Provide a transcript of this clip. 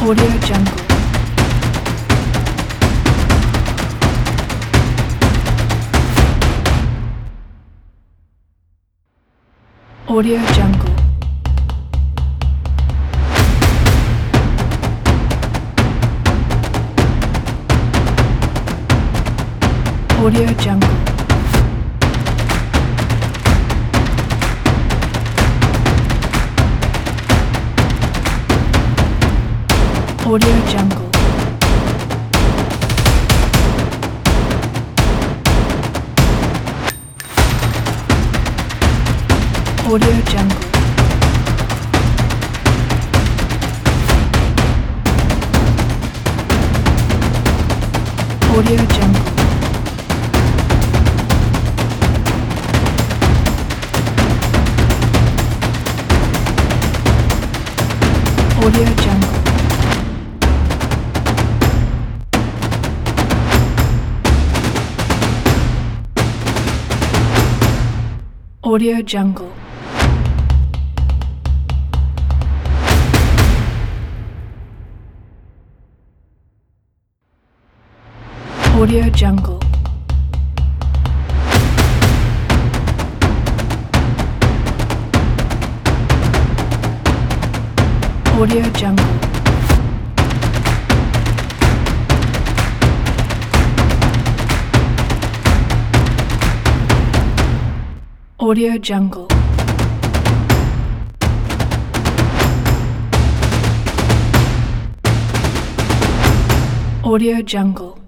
Audio Jungle. Audio Jungle. Audio Jungle. Audio Jungle. Audio Jungle. Audio Jungle. Audio Jungle. Audio Jungle. Audio Jungle. Audio Jungle. Audio Jungle. Audio Jungle.